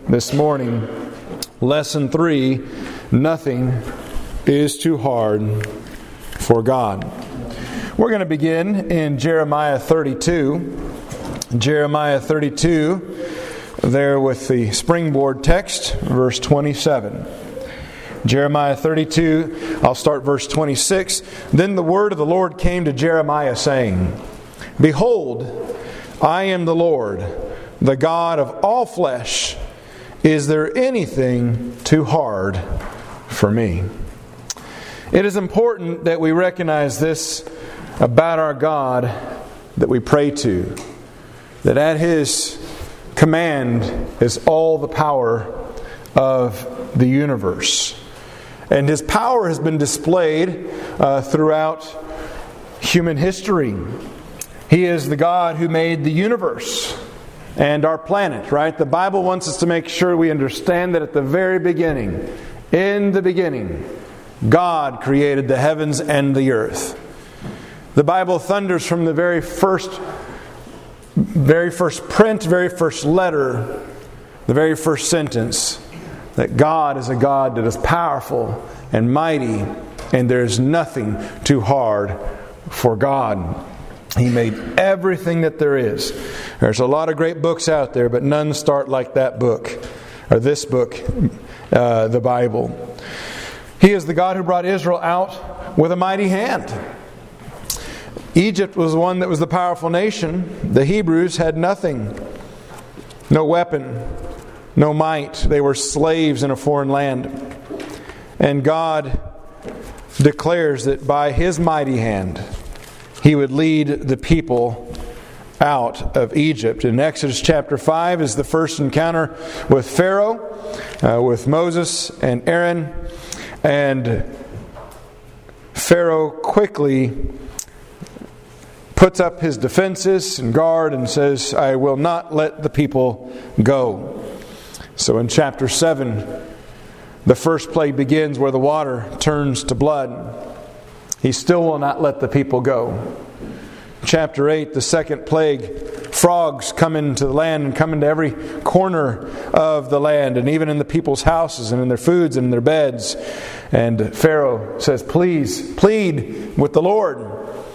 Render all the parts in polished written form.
this morning. Lesson 3, nothing is too hard for God. We're going to begin in Jeremiah 32. Jeremiah 32, there with the springboard text, verse 27. Jeremiah 32, I'll start verse 26. Then the word of the Lord came to Jeremiah, saying, Behold, I am the Lord, the God of all flesh. Is there anything too hard for me? It is important that we recognize this about our God that we pray to, that at His command is all the power of the universe. And His power has been displayed throughout human history. He is the God who made the universe and our planet, right? The Bible wants us to make sure we understand that at the very beginning, in the beginning, God created the heavens and the earth. The Bible thunders from the very first print, very first letter, the very first sentence, that God is a God that is powerful and mighty, and there is nothing too hard for God. He made everything that there is. There's a lot of great books out there, but none start like that book, or this book, the Bible. He is the God who brought Israel out with a mighty hand. Egypt was the one that was the powerful nation. The Hebrews had nothing. No weapon, no might. They were slaves in a foreign land. And God declares that by His mighty hand, He would lead the people out of Egypt. In Exodus chapter 5 is the first encounter with Pharaoh, with Moses and Aaron. And Pharaoh quickly puts up his defenses and guard and says, I will not let the people go. So in chapter 7, the first plague begins where the water turns to blood. He still will not let the people go. Chapter 8, the second plague, frogs come into the land and come into every corner of the land, and even in the people's houses and in their foods and in their beds. And Pharaoh says, please, plead with the Lord.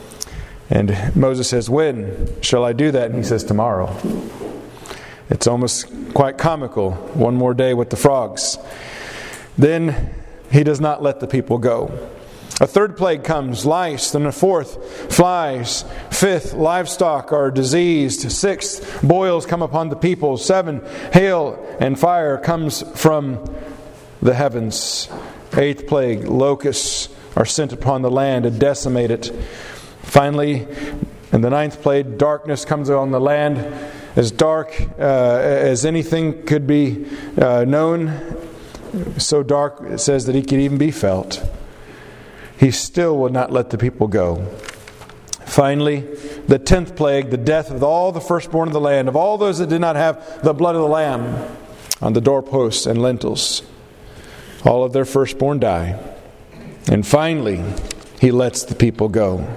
And Moses says, when shall I do that? And he says, tomorrow. It's almost quite comical. One more day with the frogs. Then he does not let the people go. A third plague comes, lice. Then a fourth, flies. Fifth, livestock are diseased. Sixth, boils come upon the people. 7, hail and fire comes from the heavens. 8th plague, locusts are sent upon the land to decimate it. Finally, in the 9th plague, darkness comes on the land, as dark as anything could be known. So dark, it says that he could even be felt. He still would not let the people go. Finally, the 10th plague, the death of all the firstborn of the land, of all those that did not have the blood of the Lamb on the doorposts and lintels. All of their firstborn die. And finally, He lets the people go.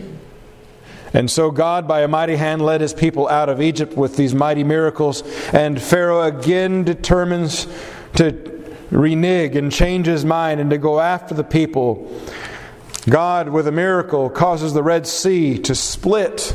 And so God, by a mighty hand, led His people out of Egypt with these mighty miracles. And Pharaoh again determines to renege and change his mind and to go after the people. God, with a miracle, causes the Red Sea to split.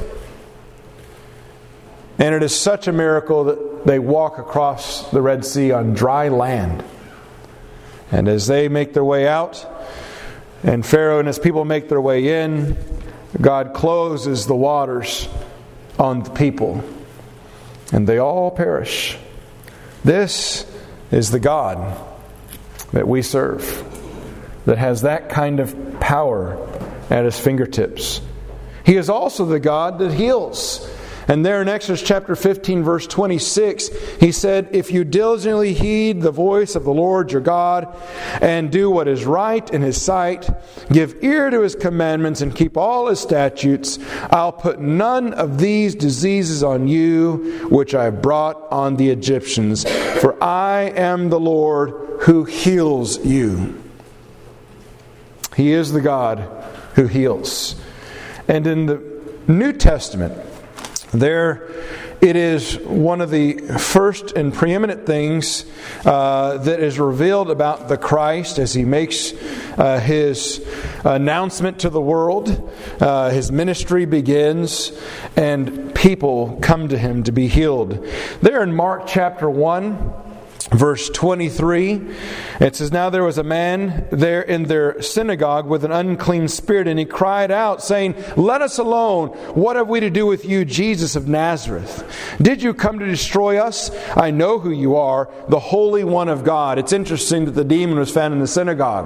And it is such a miracle that they walk across the Red Sea on dry land. And as they make their way out, and Pharaoh and his people make their way in, God closes the waters on the people. And they all perish. This is the God that we serve, that has that kind of power at His fingertips. He is also the God that heals. And there in Exodus chapter 15, verse 26, He said, if you diligently heed the voice of the Lord your God, and do what is right in His sight, give ear to His commandments, and keep all His statutes, I'll put none of these diseases on you, which I brought on the Egyptians. For I am the Lord who heals you. He is the God who heals. And in the New Testament, there it is one of the first and preeminent things that is revealed about the Christ as He makes His announcement to the world. His ministry begins, and people come to Him to be healed. There in Mark chapter 1, verse 23, it says, "Now there was a man there in their synagogue with an unclean spirit, and he cried out, saying, 'Let us alone. What have we to do with you, Jesus of Nazareth? Did you come to destroy us? I know who you are, the Holy One of God.'" It's interesting that the demon was found in the synagogue,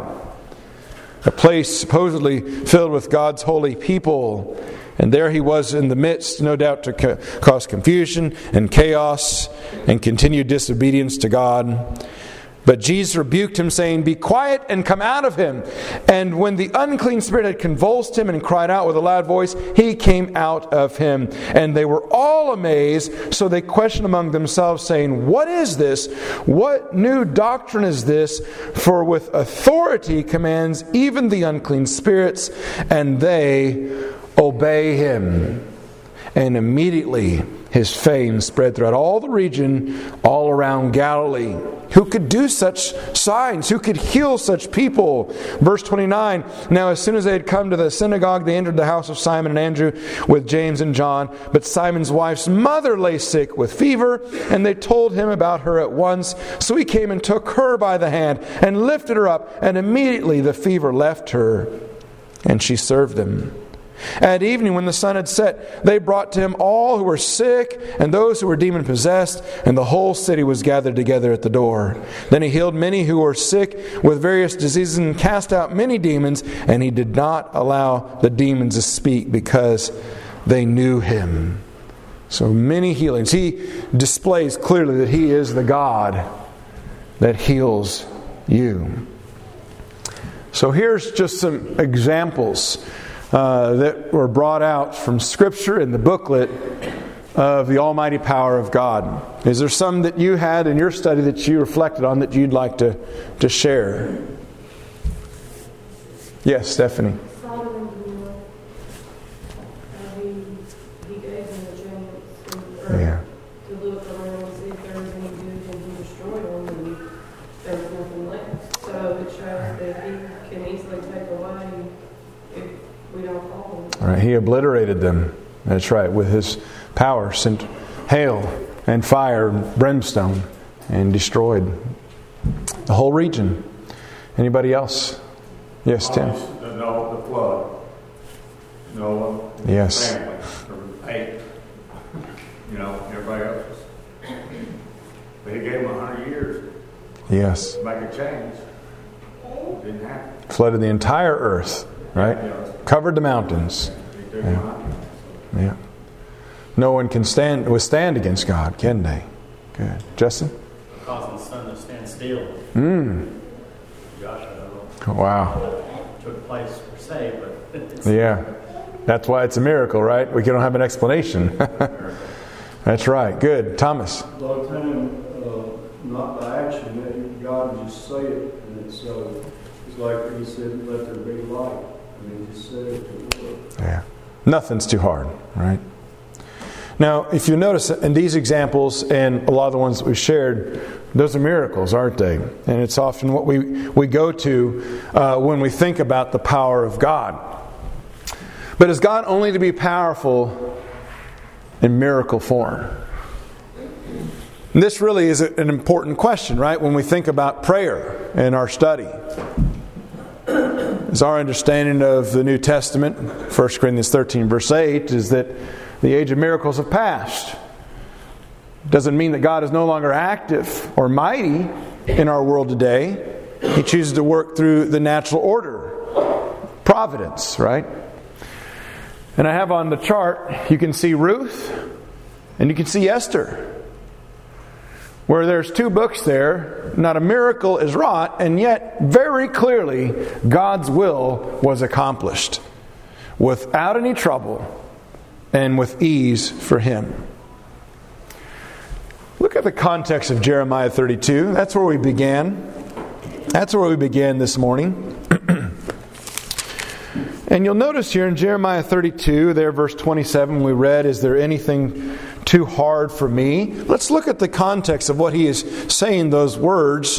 a place supposedly filled with God's holy people. And there he was in the midst, no doubt to cause confusion and chaos and continued disobedience to God. But Jesus rebuked him, saying, "Be quiet and come out of him." And when the unclean spirit had convulsed him and cried out with a loud voice, he came out of him. And they were all amazed, so they questioned among themselves, saying, "What is this? What new doctrine is this? For with authority commands even the unclean spirits, and they obey him." And immediately his fame spread throughout all the region, all around Galilee. Who could do such signs? Who could heal such people? Verse 29, "Now as soon as they had come to the synagogue, they entered the house of Simon and Andrew with James and John. But Simon's wife's mother lay sick with fever, and they told him about her at once. So he came and took her by the hand and lifted her up, and immediately the fever left her, and she served them. At evening, when the sun had set, they brought to him all who were sick and those who were demon-possessed, and the whole city was gathered together at the door. Then he healed many who were sick with various diseases and cast out many demons, and he did not allow the demons to speak because they knew him." So many healings. He displays clearly that he is the God that heals you. So here's just some examples that were brought out from Scripture in the booklet of the almighty power of God. Is there some that you had in your study that you reflected on that you'd like to share? Yes, Stephanie. Solomon, he gave them a chance to look around and see if there was any good, and he destroyed them, and there was nothing left. So it shows that he can easily take away if we don't follow him. All right, he obliterated them. That's right. With his power, sent hail and fire and brimstone and destroyed the whole region. Anybody else? Yes, Tim. The flood. Noah. Yes. Family. There were 8. Everybody else was. But he gave them 100 years Yes. to make a change. It didn't happen. Flooded the entire earth, right? Covered the mountains. Yeah. No one can withstand against God, can they? Good. Justin? Causing the sun to stand still. Joshua. Wow. Took place per se, but it's Yeah. That's why it's a miracle, right? We don't have an explanation. That's right. Good. Thomas? A lot of time, not by action, that God would just say it, and it's like he said, "Let there be light." And he just said it. Yeah. Nothing's too hard, right? Now, if you notice in these examples and a lot of the ones that we've shared, those are miracles, aren't they? And it's often what we go to when we think about the power of God. But is God only to be powerful in miracle form? And this really is an important question, right? When we think about prayer in our study. It's our understanding of the New Testament, 1 Corinthians 13 verse 8, is that the age of miracles have passed. Doesn't mean that God is no longer active or mighty in our world today. He chooses to work through the natural order. Providence, right? And I have on the chart, you can see Ruth and you can see Esther. Where there's 2 books there, not a miracle is wrought, and yet very clearly God's will was accomplished without any trouble and with ease for him. Look at the context of Jeremiah 32. That's where we began. That's where we began this morning. And you'll notice here in Jeremiah 32, there verse 27, we read, "Is there anything too hard for me. Let's look at the context of what he is saying those words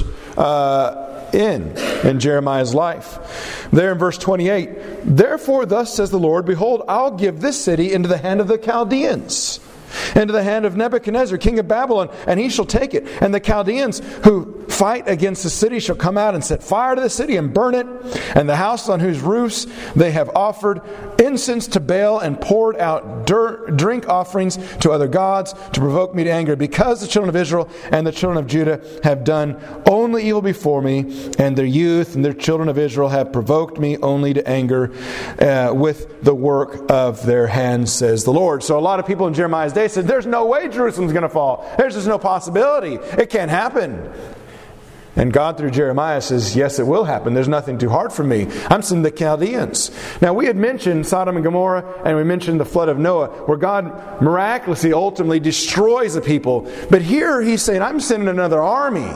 in Jeremiah's life. There in verse 28, therefore thus says the Lord, behold, I'll give this city into the hand of the Chaldeans, into the hand of Nebuchadnezzar, king of Babylon, and he shall take it. And the Chaldeans who fight against the city shall come out and set fire to the city and burn it, and the house on whose roofs they have offered incense to Baal and poured out drink offerings to other gods to provoke me to anger, because the children of Israel and the children of Judah have done only evil before me, and their youth and their children of Israel have provoked me only to anger with the work of their hands, says the Lord. So a lot of people in Jeremiah's day said, there's no way Jerusalem's going to fall. There's just no possibility. It can't happen. And God through Jeremiah says, yes, it will happen. There's nothing too hard for me. I'm sending the Chaldeans. Now we had mentioned Sodom and Gomorrah, and we mentioned the flood of Noah, where God miraculously ultimately destroys the people. But here he's saying, I'm sending another army.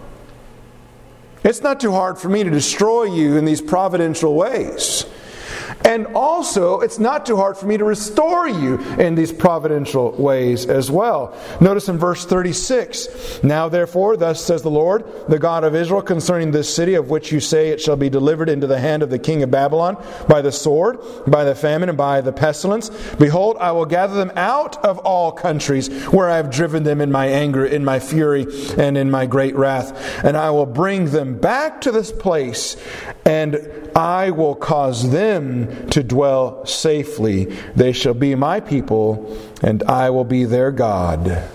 It's not too hard for me to destroy you in these providential ways. And also, it's not too hard for me to restore you in these providential ways as well. Notice in verse 36, now therefore, thus says the Lord, the God of Israel, concerning this city of which you say it shall be delivered into the hand of the king of Babylon by the sword, by the famine, and by the pestilence. Behold, I will gather them out of all countries where I have driven them in my anger, in my fury, and in my great wrath. And I will bring them back to this place, and I will cause them to dwell safely. They shall be my people, and I will be their God.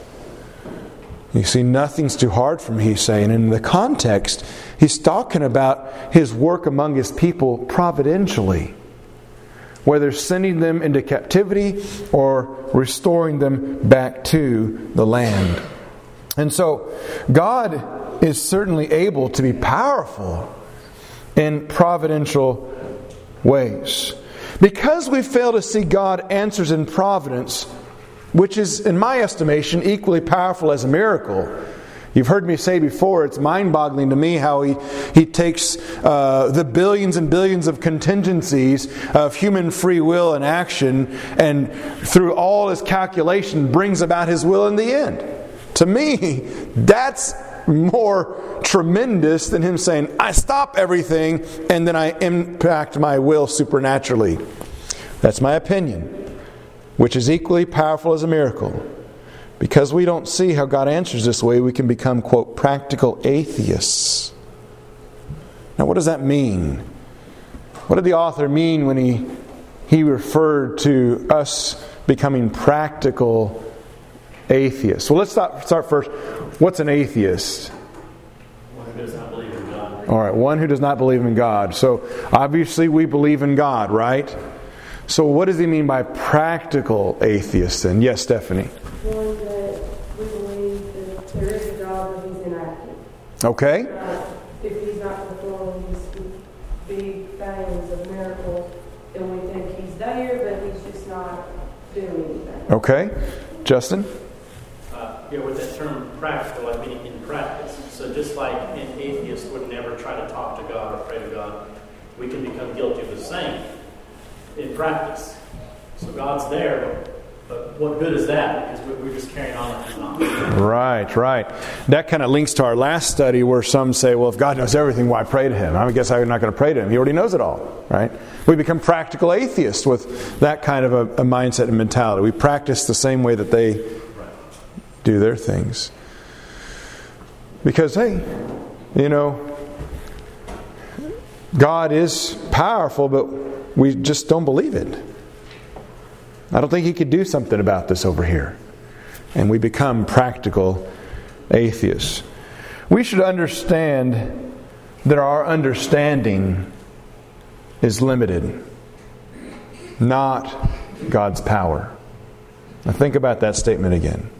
You see, nothing's too hard for me, he's saying. And in the context, he's talking about his work among his people providentially, whether sending them into captivity or restoring them back to the land. And so, God is certainly able to be powerful in providential ways. Because we fail to see God answers in providence, which is, in my estimation, equally powerful as a miracle. You've heard me say before, it's mind-boggling to me how he takes the billions and billions of contingencies of human free will and action, and through all his calculation brings about his will in the end. To me, that's more tremendous than him saying, I stop everything and then I impact my will supernaturally. That's my opinion, which is equally powerful as a miracle. Because we don't see how God answers this way, we can become, quote, practical atheists. Now, what does that mean? What did the author mean when he referred to us becoming practical atheists? Well, let's start first. What's an atheist? One who does not believe in God. All right, one who does not believe in God. So, obviously we believe in God, right? So what does he mean by practical atheists then? Yes, Stephanie. One that we believe that there is a God, but he's inactive. Okay. If he's not performing these big things of miracles, then we think he's there, but he's just not doing anything. Okay. Justin? With that term practical, I mean in practice. So just like an atheist would never try to talk to God or pray to God, we can become guilty of the same in practice. So God's there, but what good is that? Because we're just carrying on like he's not. Right. That kind of links to our last study where some say, well, if God knows everything, why pray to Him? I guess I'm not going to pray to Him. He already knows it all, right? We become practical atheists with that kind of a mindset and mentality. We practice the same way that they do their things. Because, hey, God is powerful, but we just don't believe it. I don't think He could do something about this over here. And we become practical atheists. We should understand that our understanding is limited, not God's power. Now think about that statement again.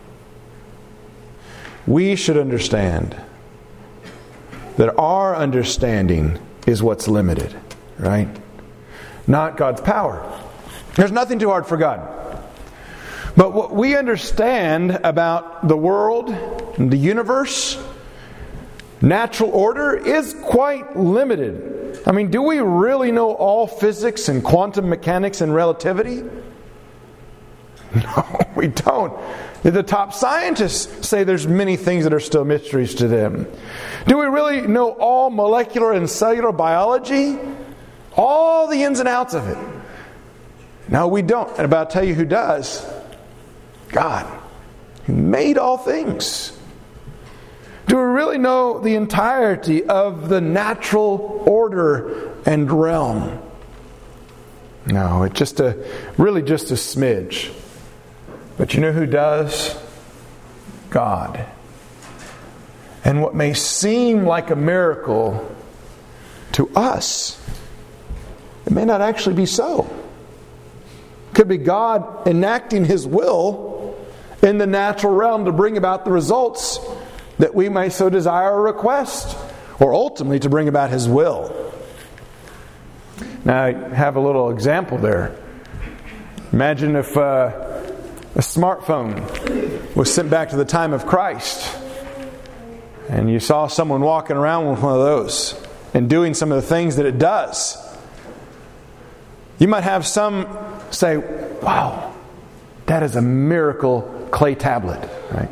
We should understand that our understanding is what's limited, right? Not God's power. There's nothing too hard for God. But what we understand about the world, the universe, natural order is quite limited. I mean, do we really know all physics and quantum mechanics and relativity? No, We don't. The top scientists say there's many things that are still mysteries to them. Do we really know all molecular and cellular biology? All the ins and outs of it? No, we don't. And I'll tell you who does. God, who made all things. Do we really know the entirety of the natural order and realm? No, it's just really just a smidge. But you know who does? God. And what may seem like a miracle to us, it may not actually be so. It could be God enacting His will in the natural realm to bring about the results that we may so desire or request, or ultimately to bring about His will. Now, I have a little example there. Imagine if a smartphone was sent back to the time of Christ, and you saw someone walking around with one of those and doing some of the things that it does. You might have some say, wow, that is a miracle clay tablet, right?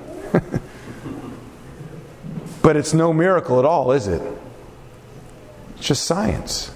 But it's no miracle at all, is it? It's just science.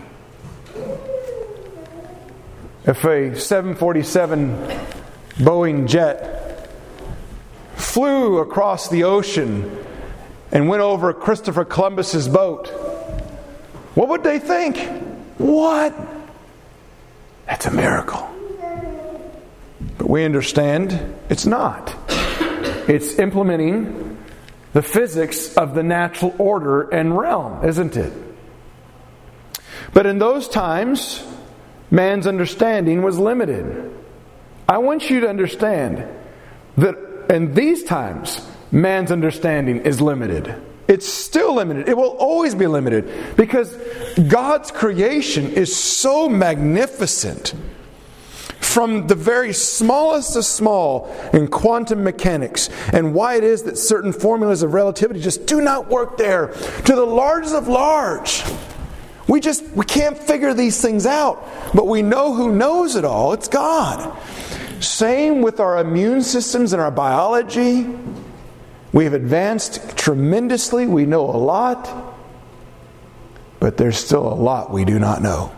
If a 747 Boeing jet flew across the ocean and went over Christopher Columbus's boat, what would they think? What? That's a miracle. But we understand it's not. It's implementing the physics of the natural order and realm, isn't it? But in those times, man's understanding was limited. I want you to understand that in these times, man's understanding is limited. It's still limited. It will always be limited because God's creation is so magnificent. From the very smallest of small in quantum mechanics and why it is that certain formulas of relativity just do not work there, to the largest of large. We can't figure these things out, but we know who knows it all. It's God. Same with our immune systems and our biology. We have advanced tremendously. We know a lot, but there's still a lot we do not know.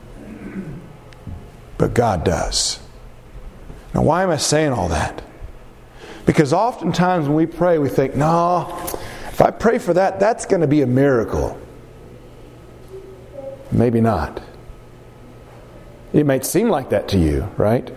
But God does. Now, why am I saying all that? Because oftentimes when we pray, we think, no, if I pray for that, that's going to be a miracle. Maybe not. It might seem like that to you, right?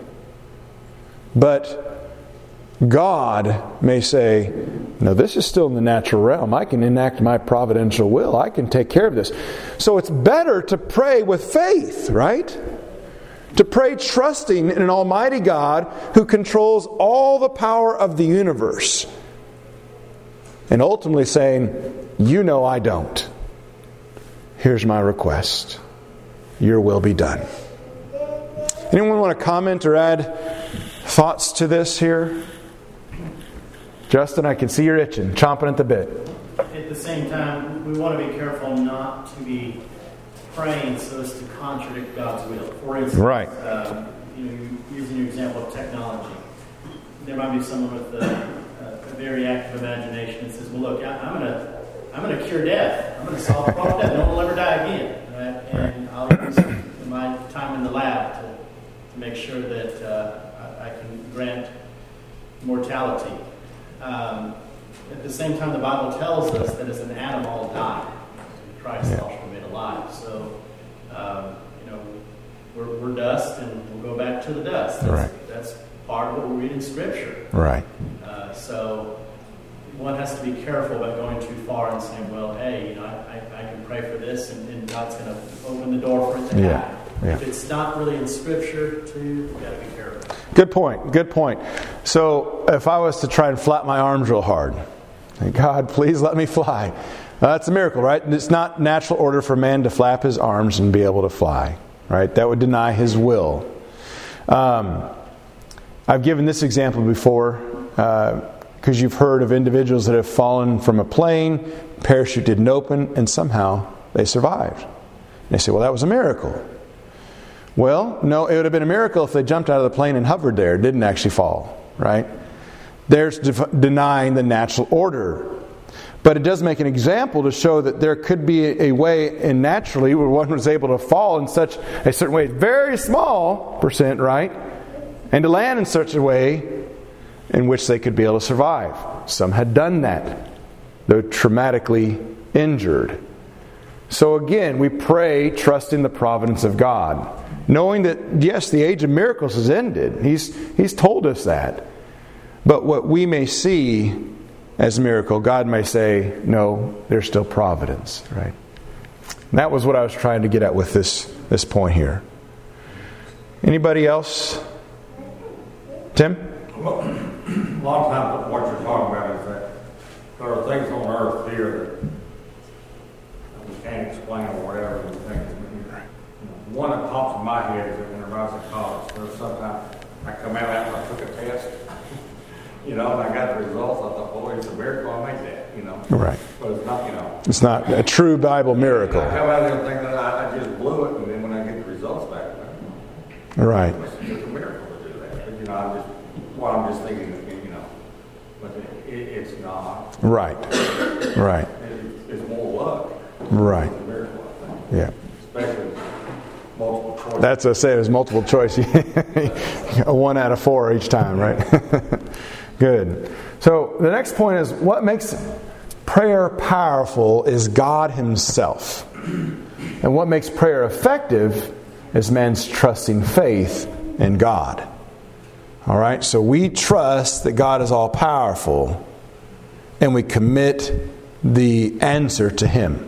But God may say, no, this is still in the natural realm. I can enact my providential will. I can take care of this. So it's better to pray with faith, right? To pray trusting in an almighty God who controls all the power of the universe. And ultimately saying, you know I don't. Here's my request. Your will be done. Anyone want to comment or add thoughts to this here? Justin, I can see you're itching, chomping at the bit. At the same time, we want to be careful not to be praying so as to contradict God's will. For instance, right. Using your example of technology, there might be someone with a very active imagination that says, "Well, look, I'm going to cure death. I'm going to solve the problem of death. No one will ever die again, right? And I'll use my time in the lab to make sure that I can grant mortality." At the same time, the Bible tells us that as an Adam all died, Christ all shall be made alive. So, we're dust, and we'll go back to the dust. That's part of what we read in Scripture. Right. So, one has to be careful about going too far and saying, "Well, hey, I can pray for this, and God's going to open the door for it to happen." Yeah. If it's not really in Scripture, too, we've got to be careful. Good point. So, if I was to try and flap my arms real hard, God, please let me fly. That's a miracle, right? It's not natural order for man to flap his arms and be able to fly, right? That would deny his will. I've given this example before because you've heard of individuals that have fallen from a plane, parachute didn't open, and somehow they survived. And they say, well, that was a miracle. Well, no, it would have been a miracle if they jumped out of the plane and hovered there, didn't actually fall. right? There's denying the natural order. But it does make an example to show that there could be a way in naturally where one was able to fall in such a certain way, very small percent, right? And to land in such a way in which they could be able to survive. Some had done that, though traumatically injured. So again, we pray trusting the providence of God, knowing that, yes, the age of miracles has ended. He's told us that. But what we may see as a miracle, God may say, no, there's still providence, right? And that was what I was trying to get at with this point here. Anybody else? Tim? Well, a lot of times what you're talking about is that there are things on earth here that we can't explain or whatever. One that pops in my head is that when I was in college, there's sometimes I come out after I took a test, and I got the results. I thought, boy, it's a miracle I made that, Right. But it's not, It's not a true Bible miracle. I come out and think that I just blew it, and then when I get the results back, Right. it's just a miracle to do that. But, I'm just thinking, but it's not. Right. Right. It's more luck. Right. It's a miracle, I think. Yeah. Especially multiple choice. That's what I say. It was multiple choice. A 1 out of 4 each time, right? Good. So the next point is what makes prayer powerful is God Himself. And what makes prayer effective is man's trusting faith in God. All right? So we trust that God is all powerful and we commit the answer to Him.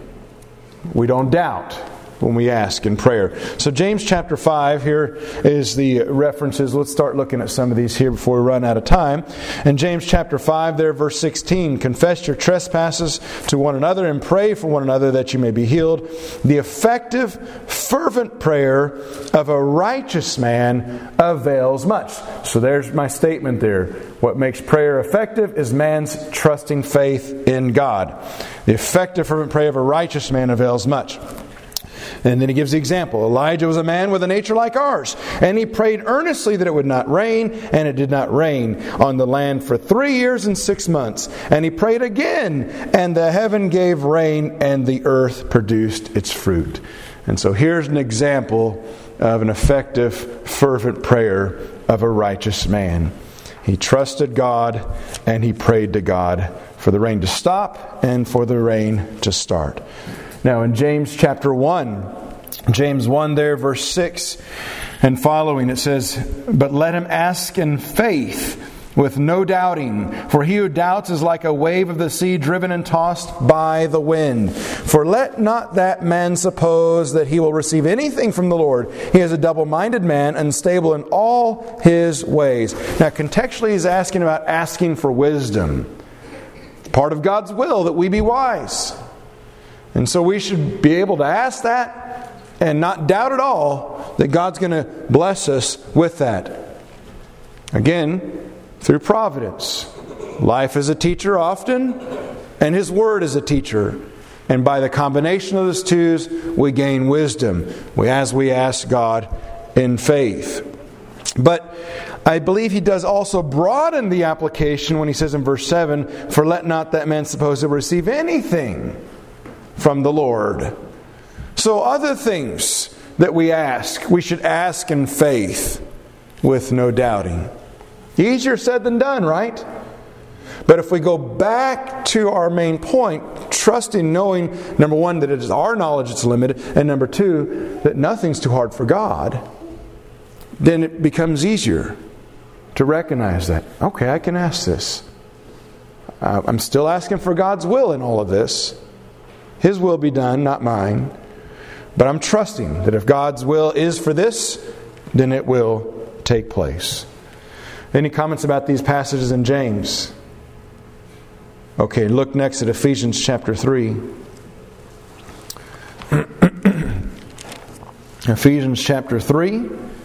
We don't doubt when we ask in prayer. So James chapter 5, here is the references. Let's start looking at some of these here before we run out of time. In James chapter 5, there, verse 16, confess your trespasses to one another and pray for one another that you may be healed. The effective, fervent prayer of a righteous man avails much. So there's my statement there. What makes prayer effective is man's trusting faith in God. The effective, fervent prayer of a righteous man avails much. And then he gives the example. Elijah was a man with a nature like ours, and he prayed earnestly that it would not rain, and it did not rain on the land for 3 years and 6 months. And he prayed again, and the heaven gave rain, and the earth produced its fruit. And so here's an example of an effective, fervent prayer of a righteous man. He trusted God, and he prayed to God for the rain to stop and for the rain to start. Now in James chapter 1, James 1 there, verse 6 and following, it says, "But let him ask in faith with no doubting. For he who doubts is like a wave of the sea driven and tossed by the wind. For let not that man suppose that he will receive anything from the Lord. He is a double-minded man, unstable in all his ways." Now contextually he's asking about asking for wisdom. Part of God's will that we be wise. And so we should be able to ask that and not doubt at all that God's going to bless us with that. Again, through providence. Life is a teacher often, and His Word is a teacher. And by the combination of those two, we gain wisdom as we ask God in faith. But I believe he does also broaden the application when he says in verse 7, "For let not that man suppose to receive anything from the Lord." So other things that we ask, we should ask in faith with no doubting. Easier said than done, right? But if we go back to our main point, trusting, knowing, number one, that it is our knowledge that's limited, and number two, that nothing's too hard for God, then it becomes easier to recognize that, okay, I can ask this. I'm still asking for God's will in all of this. His will be done, not mine. But I'm trusting that if God's will is for this, then it will take place. Any comments about these passages in James? Okay, look next at Ephesians chapter 3. Ephesians chapter 3.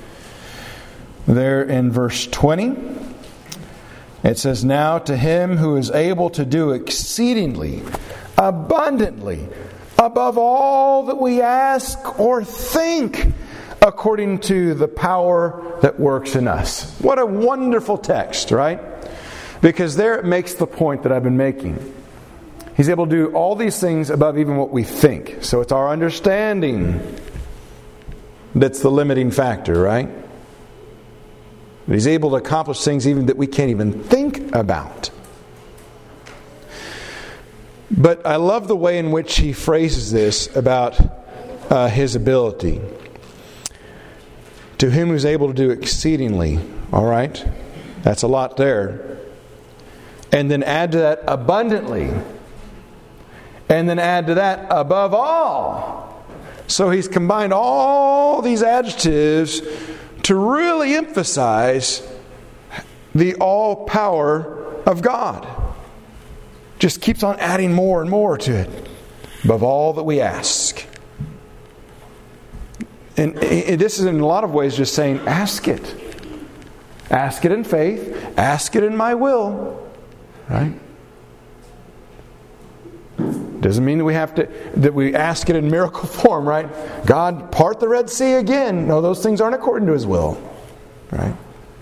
There in verse 20. It says, "Now to Him who is able to do exceedingly abundantly, above all that we ask or think, according to the power that works in us. What a wonderful text, right? Because there it makes the point that I've been making. He's able to do all these things above even what we think. So it's our understanding that's the limiting factor, right? He's able to accomplish things even that we can't even think about. But I love the way in which he phrases this about his ability. To him who's able to do exceedingly. All right? That's a lot there. And then add to that abundantly. And then add to that above all. So he's combined all these adjectives to really emphasize the all power of God. Just keeps on adding more and more to it. Above all that we ask. And this is in a lot of ways just saying, ask it. Ask it in faith. Ask it in my will. Right? Doesn't mean that we ask it in miracle form, right? God, part the Red Sea again. No, those things aren't according to His will. Right?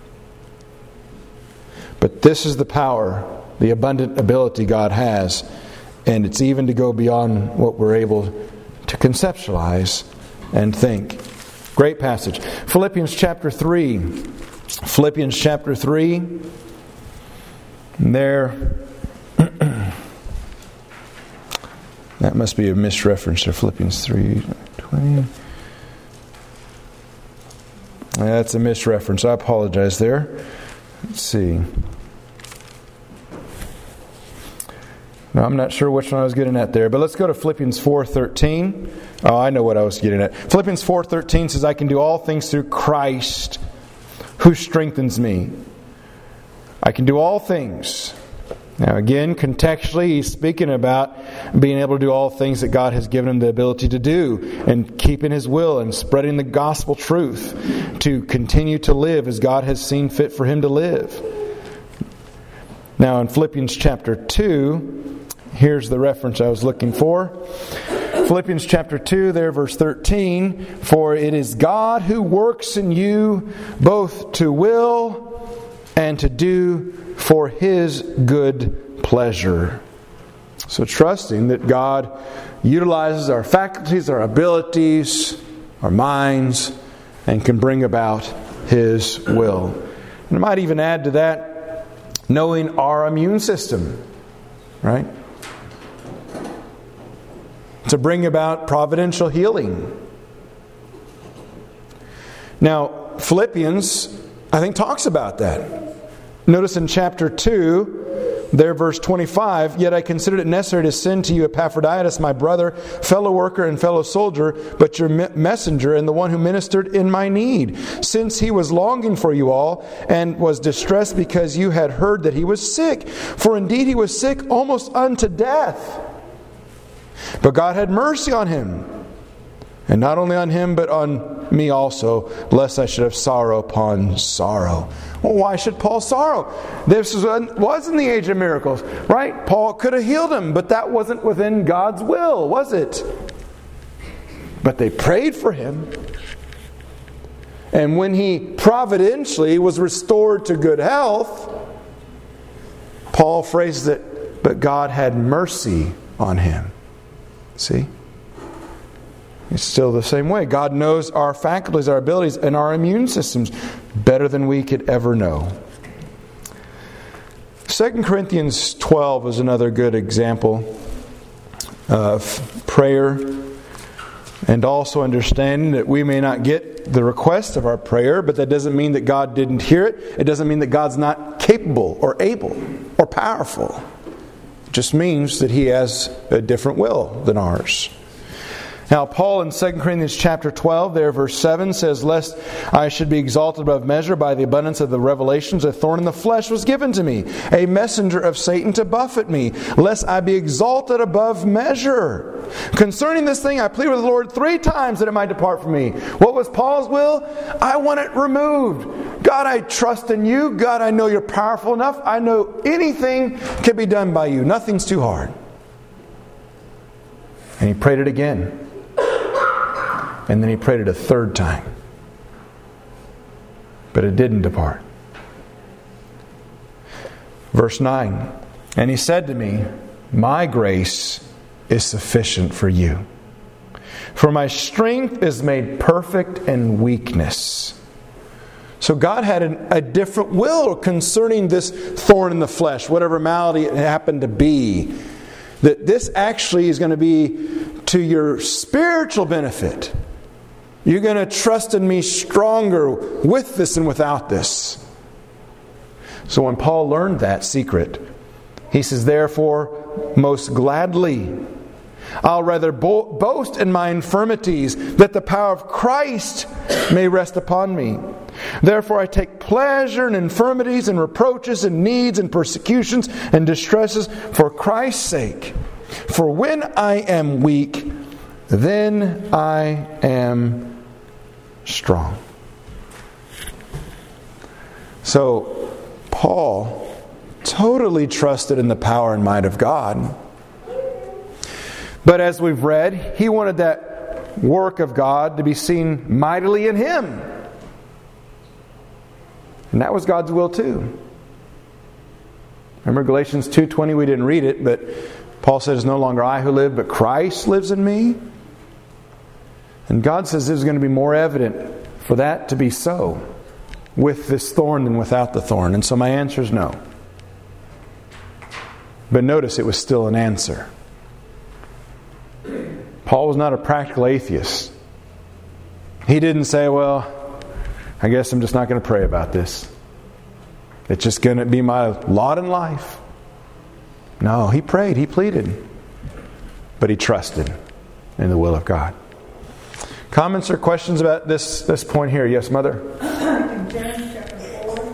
But this is the power, the abundant ability God has. And it's even to go beyond what we're able to conceptualize and think. Great passage. Philippians chapter 3. Philippians chapter 3. And there... that must be a misreference to Philippians 3:20. That's a misreference. I apologize there. Let's see. No, I'm not sure which one I was getting at there, but let's go to Philippians 4:13. Oh, I know what I was getting at. Philippians 4:13 says, I can do all things through Christ who strengthens me. I can do all things. Now again, contextually, he's speaking about being able to do all things that God has given him the ability to do, and keeping His will and spreading the gospel truth to continue to live as God has seen fit for him to live. Now in Philippians chapter 2, here's the reference I was looking for. Philippians chapter 2, there verse 13, for it is God who works in you both to will and to do for His good pleasure. So trusting that God utilizes our faculties, our abilities, our minds, and can bring about His will. And I might even add to that, knowing our immune system, right? To bring about providential healing. Now, Philippians, I think, talks about that. Notice in chapter 2, there verse 25, yet I considered it necessary to send to you Epaphroditus, my brother, fellow worker and fellow soldier, but your messenger and the one who ministered in my need, since he was longing for you all and was distressed because you had heard that he was sick. For indeed he was sick almost unto death. But God had mercy on him. And not only on him, but on me also, lest I should have sorrow upon sorrow. Well, why should Paul sorrow? This wasn't the age of miracles, right? Paul could have healed him, but that wasn't within God's will, was it? But they prayed for him. And when he providentially was restored to good health, Paul phrases it, but God had mercy on him. See? It's still the same way. God knows our faculties, our abilities, and our immune systems better than we could ever know. 2 Corinthians 12 is another good example of prayer, and also understanding that we may not get the request of our prayer, but that doesn't mean that God didn't hear it. It doesn't mean that God's not capable or able or powerful. It just means that He has a different will than ours. Now, Paul in 2 Corinthians chapter 12, there verse 7 says, lest I should be exalted above measure by the abundance of the revelations, a thorn in the flesh was given to me, a messenger of Satan to buffet me, lest I be exalted above measure. Concerning this thing, I plead with the Lord 3 times that it might depart from me. What was Paul's will? I want it removed. God, I trust in you. God, I know you're powerful enough. I know anything can be done by you. Nothing's too hard. And he prayed it again. And then he prayed it a 3rd time. But it didn't depart. Verse 9. And he said to me, my grace is sufficient for you. For my strength is made perfect in weakness. So God had a different will concerning this thorn in the flesh, whatever malady it happened to be. That this actually is going to be to your spiritual benefit. You're going to trust in me stronger with this and without this. So when Paul learned that secret, he says, therefore, most gladly, I'll rather boast in my infirmities, that the power of Christ may rest upon me. Therefore I take pleasure in infirmities and reproaches and needs and persecutions and distresses for Christ's sake. For when I am weak, then I am strong. So Paul totally trusted in the power and might of God. But as we've read, he wanted that work of God to be seen mightily in him. And that was God's will too. Remember Galatians 2:20, we didn't read it, but Paul said, it's no longer I who live, but Christ lives in me. And God says there's going to be more evident for that to be so with this thorn than without the thorn. And so my answer is no. But notice it was still an answer. Paul was not a practical atheist. He didn't say, well, I guess I'm just not going to pray about this. It's just going to be my lot in life. No, he prayed, he pleaded. But he trusted in the will of God. Comments or questions about this point here? Yes, Mother? In James chapter 4,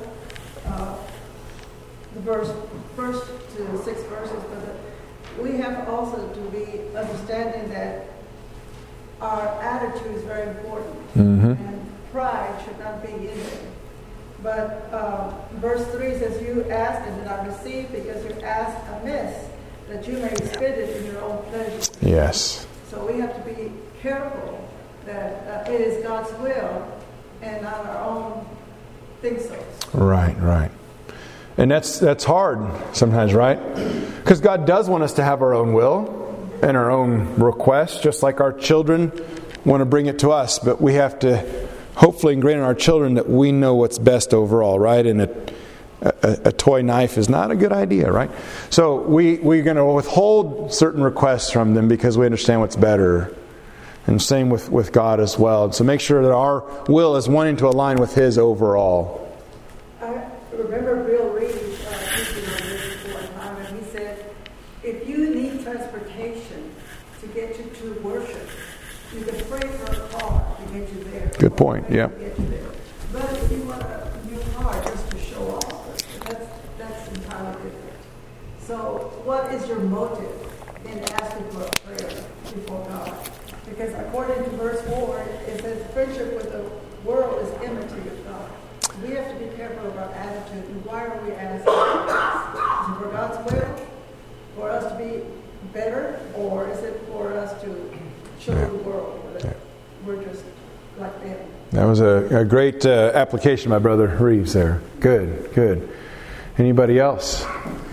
the first to 6 verses, but we have also to be understanding that our attitude is very important. And pride should not be in it. But verse 3 says, you ask and do not receive because you ask amiss, that you may spend it in your own pleasure. Yes. So we have to be careful that it is God's will and not our own think-so. Right. And that's hard sometimes, right? Because God does want us to have our own will and our own requests, just like our children want to bring it to us. But we have to hopefully ingrain in our children that we know what's best overall, right? And a toy knife is not a good idea, right? So we're going to withhold certain requests from them because we understand what's better. And same with God as well. So make sure that our will is wanting to align with His overall. I remember Bill Reed teaching on this one time, and he said, if you need transportation to get you to worship, you can pray for a car to get you there. Good point, yeah. But if you want a new car just to show off, that's entirely different. So what is your motive in asking for a prayer before God? Because according to verse 4, it says friendship with the world is enmity with God. We have to be careful of our attitude. And why are we asking for this? Is it for God's will? For us to be better? Or is it for us to show the world that we're just like them? That was a great application by Brother Reeves there. Good. Anybody else?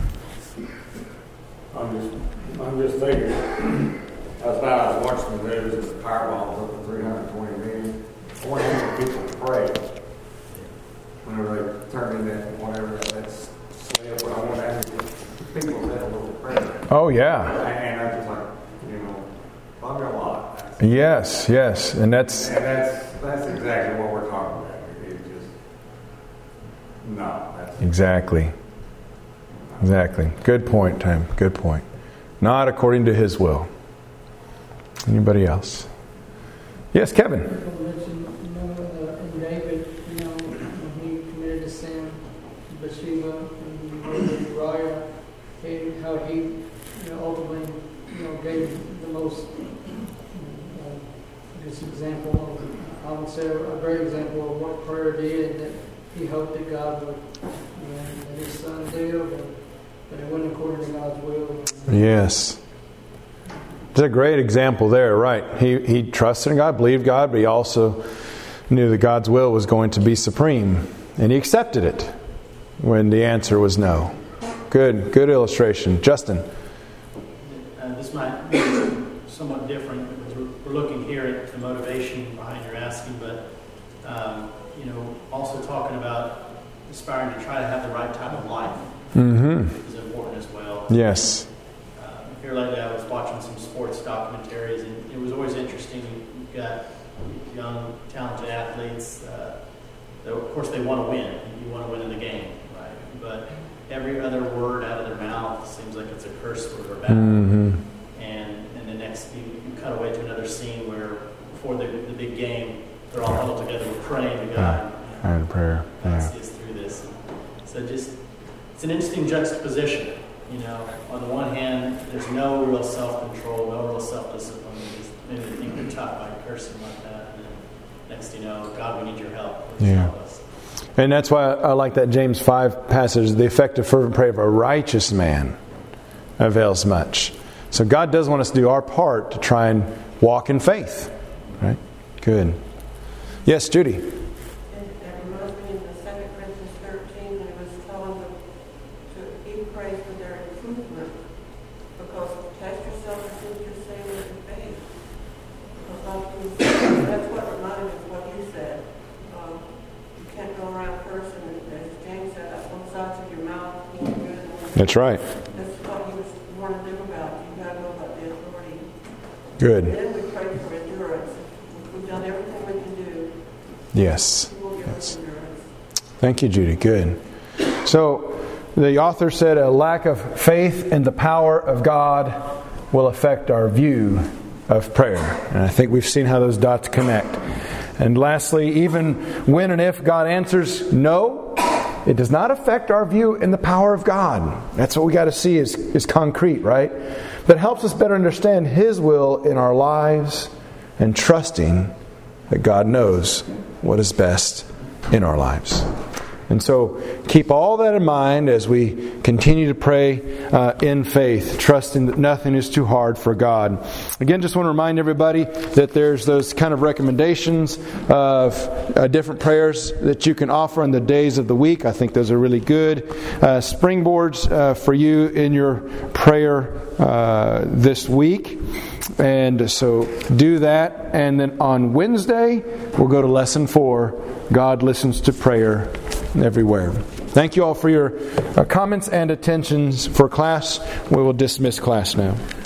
I'm just thinking. Last night I was watching the news, it's the Powerball was up to 320 million. I want to hear people pray whenever they turn in that whatever that's slip. But I want to ask people that a little prayer. Oh yeah. And I'm just like, probably a lot. Yes, and that's exactly what we're talking about. It just that's exactly. Good point, Tim. Good point. Not according to His will. Anybody else? Yes, Kevin. In David, when he committed a sin, Bathsheba and Uriah, and how he, ultimately, gave the most, example of, I would say, a great example of what prayer did, and that he hoped that God would, let his son live, but it wasn't according to God's will. Yes. It's a great example there, right? He trusted in God, believed God, but he also knew that God's will was going to be supreme. And he accepted it when the answer was no. Good illustration. Justin. This might be somewhat different because we're looking here at the motivation behind your asking, but also talking about aspiring to try to have the right type of life is important as well. Yes. Here lately I was watching some sports documentaries, and it was always interesting. You've got young, talented athletes. Of course, they want to win. You want to win in the game, right? But every other word out of their mouth seems like it's a curse word or bad. And the next, you cut away to another scene where before the big game, they're all huddled together, we're praying to God. And prayer. God see us through this. So it's an interesting juxtaposition. On the one hand, there's no real self-control, no real self-discipline. Maybe they think they're taught by cursing like that. And then next you know, God, we need your help. Help us. And that's why I like that James 5 passage, the effective fervent prayer of a righteous man avails much. So God does want us to do our part to try and walk in faith. Right? Good. Yes, Judy. That reminds me of the 2 Corinthians 13 when it was telling them to eat praise for their improvement. Because test yourself and see what you're saying with your faith. Because that's what reminded me of what you said. You can't go around cursing, as James said, that's one side of your mouth. That's right. That's what he was warning them about. You got to know about the authority. Good. And then we pray for endurance. We've done everything we can do. Yes. He will give us endurance. Thank you, Judy. Good. So, the author said a lack of faith in the power of God will affect our view of prayer. And I think we've seen how those dots connect. And lastly, even when and if God answers no, it does not affect our view in the power of God. That's what we got to see is concrete, right? But it helps us better understand His will in our lives and trusting that God knows what is best in our lives. And so keep all that in mind as we continue to pray in faith, trusting that nothing is too hard for God. Again, just want to remind everybody that there's those kind of recommendations of different prayers that you can offer on the days of the week. I think those are really good springboards for you in your prayer this week. And so do that. And then on Wednesday, we'll go to Lesson 4, God Listens to Prayer Everywhere. Thank you all for your comments and attentions for class. We will dismiss class now.